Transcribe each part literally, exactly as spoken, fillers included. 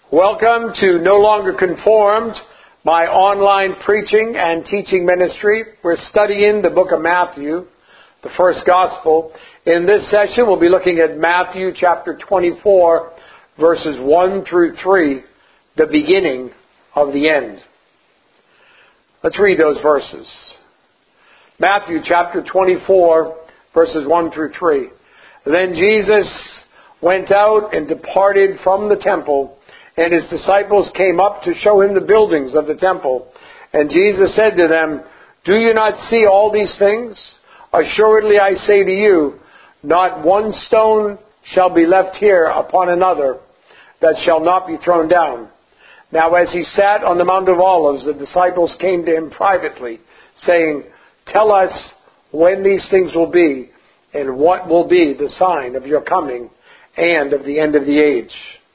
Welcome to No Longer Conformed, my online preaching and teaching ministry. We're studying the book of Matthew, the first gospel. In this session, we'll be looking at Matthew chapter twenty-four, verses one through three, the beginning of the end. Let's read those verses. Matthew chapter twenty-four, verses one through three. Then Jesus went out and departed from the temple, and his disciples came up to show him the buildings of the temple. And Jesus said to them, "Do you not see all these things? Assuredly I say to you, not one stone shall be left here upon another that shall not be thrown down." Now as he sat on the Mount of Olives, the disciples came to him privately, saying, "Tell us when these things will be, and what will be the sign of your coming and of the end of the age."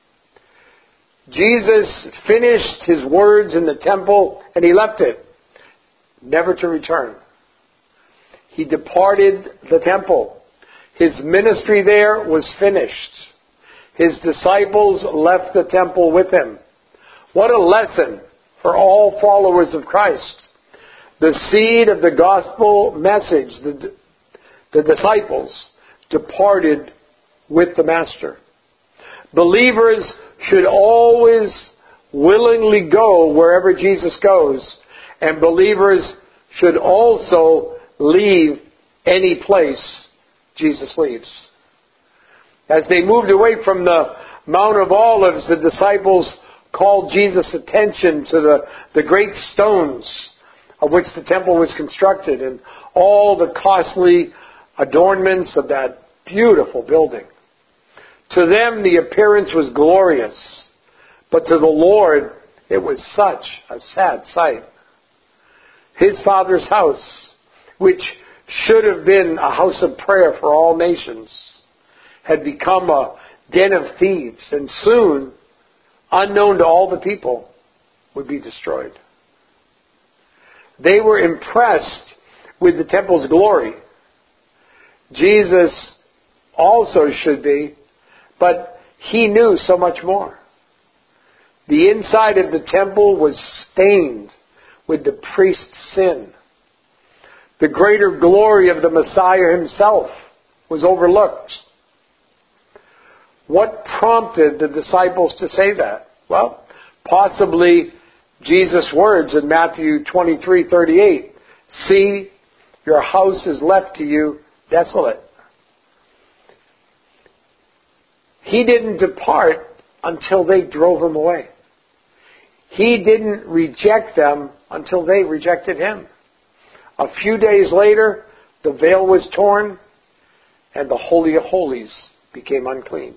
Jesus finished his words in the temple and he left it, never to return. He departed the temple. His ministry there was finished. His disciples left the temple with him. What a lesson for all followers of Christ. The seed of the gospel message, the, the disciples departed with the Master. Believers should always willingly go wherever Jesus goes, and believers should also leave any place Jesus leaves. As they moved away from the Mount of Olives, the disciples called Jesus' attention to the, the great stones of which the temple was constructed and all the costly adornments of that beautiful building. To them, the appearance was glorious, but to the Lord, it was such a sad sight. His Father's house, which should have been a house of prayer for all nations, had become a den of thieves, and soon, unknown to all the people, would be destroyed. They were impressed with the temple's glory. Jesus also should be, but he knew so much more. The inside of the temple was stained with the priest's sin. The greater glory of the Messiah himself was overlooked. What prompted the disciples to say that? Well, possibly Jesus' words in Matthew twenty-three thirty-eight. "See, your house is left to you desolate." He didn't depart until they drove him away. He didn't reject them until they rejected him. A few days later, the veil was torn and the Holy of Holies became unclean.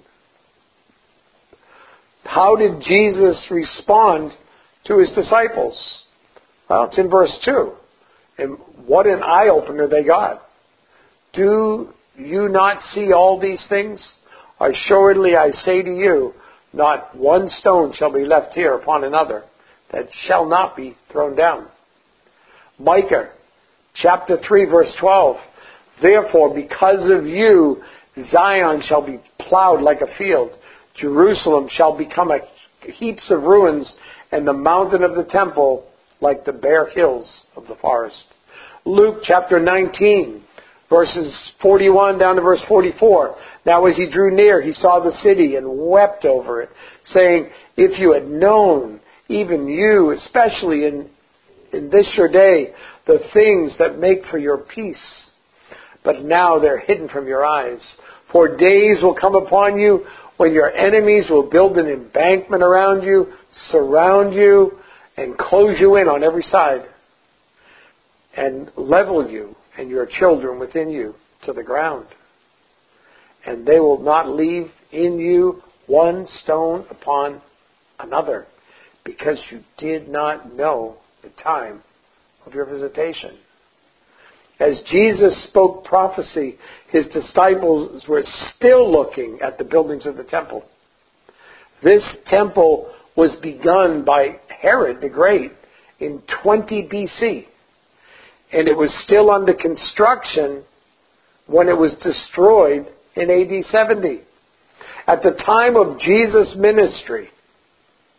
How did Jesus respond to his disciples? Well, it's in verse two. And what an eye-opener they got. "Do you not see all these things? Assuredly I say to you, not one stone shall be left here upon another that shall not be thrown down." Micah chapter three verse twelve. "Therefore because of you Zion shall be plowed like a field. Jerusalem shall become a heaps of ruins, and the mountain of the temple like the bare hills of the forest." Luke chapter nineteen verses forty-one down to verse forty-four. "Now as he drew near, he saw the city and wept over it, saying, if you had known, even you, especially in, in this your day, the things that make for your peace. But now they're hidden from your eyes. For days will come upon you when your enemies will build an embankment around you, surround you, and close you in on every side, and level you and your children within you to the ground. And they will not leave in you one stone upon another, because you did not know the time of your visitation." As Jesus spoke prophecy, his disciples were still looking at the buildings of the temple. This temple was begun by Herod the Great in twenty B C, and it was still under construction when it was destroyed in A D seventy. At the time of Jesus' ministry,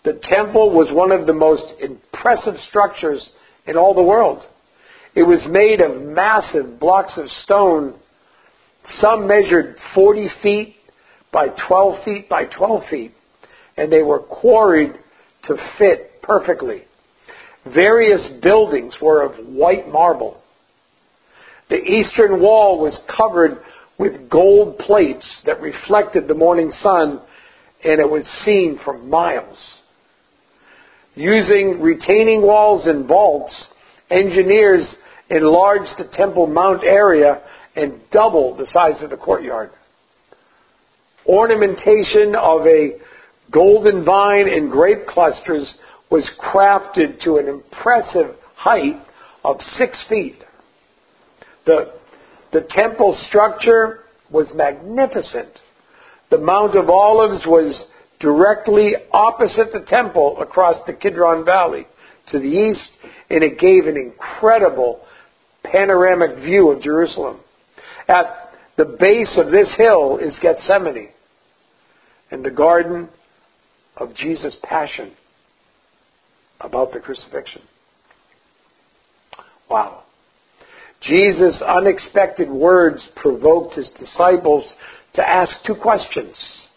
The temple was one of the most impressive structures in all the world. It was made of massive blocks of stone. Some measured forty feet by twelve feet by twelve feet, and they were quarried to fit perfectly. Various buildings were of white marble. The eastern wall was covered with gold plates that reflected the morning sun, and it was seen for miles. Using retaining walls and vaults, engineers enlarged the Temple Mount area and doubled the size of the courtyard. Ornamentation of a golden vine and grape clusters was crafted to an impressive height of six feet. The, the temple structure was magnificent. The Mount of Olives was directly opposite the temple across the Kidron Valley to the east, and it gave an incredible panoramic view of Jerusalem. At the base of this hill is Gethsemane and the Garden of Jesus' Passion, about the crucifixion. Wow. Jesus' unexpected words provoked his disciples to ask two questions.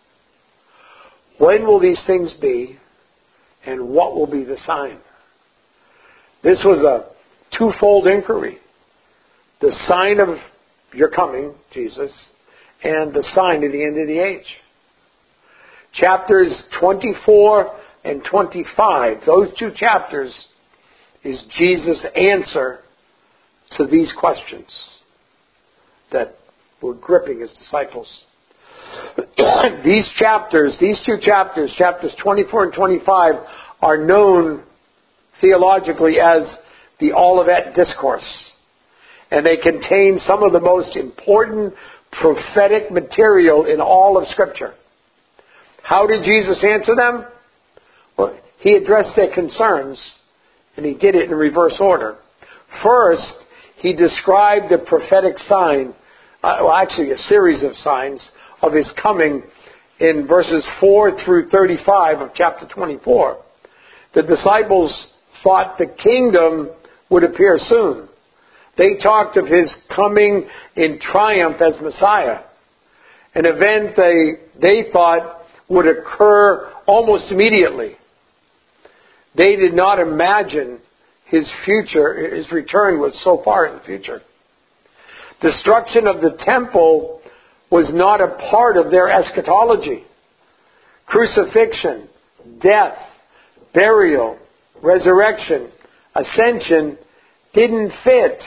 When will these things be, and what will be the sign? This was a twofold inquiry. The sign of your coming, Jesus, and the sign of the end of the age. Chapters twenty-four and twenty-five, those two chapters, is Jesus' answer to these questions that were gripping his disciples. These chapters, these two chapters, chapters twenty-four and twenty-five, are known theologically as the Olivet Discourse. And they contain some of the most important prophetic material in all of Scripture. How did Jesus answer them? Well, he addressed their concerns, and he did it in reverse order. First, he described the prophetic sign, uh, well, actually a series of signs of his coming in verses four through thirty-five of chapter twenty-four. The disciples thought the kingdom would appear soon. They talked of his coming in triumph as Messiah, an event they, they thought would occur almost immediately. They did not imagine his future, his return was so far in the future. Destruction of the temple was not a part of their eschatology. Crucifixion, death, burial, resurrection, ascension didn't fit.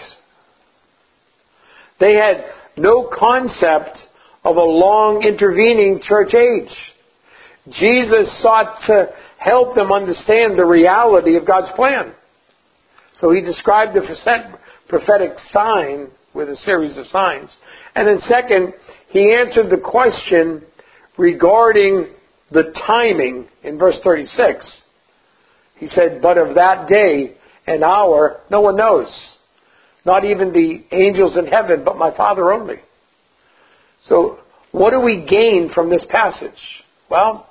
They had no concept of a long intervening church age. Jesus sought to help them understand the reality of God's plan. So he described the prophetic sign with a series of signs. And then second, he answered the question regarding the timing in verse thirty-six. He said, but of that day and hour, no one knows. Not even the angels in heaven, but my Father only. So, what do we gain from this passage? Well,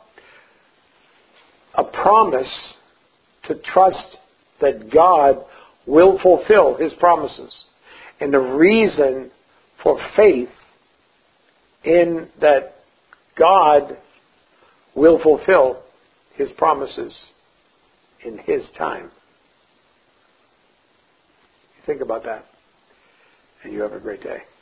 a promise to trust that God will fulfill his promises. And the reason for faith in that God will fulfill his promises in his time. Think about that, and you have a great day.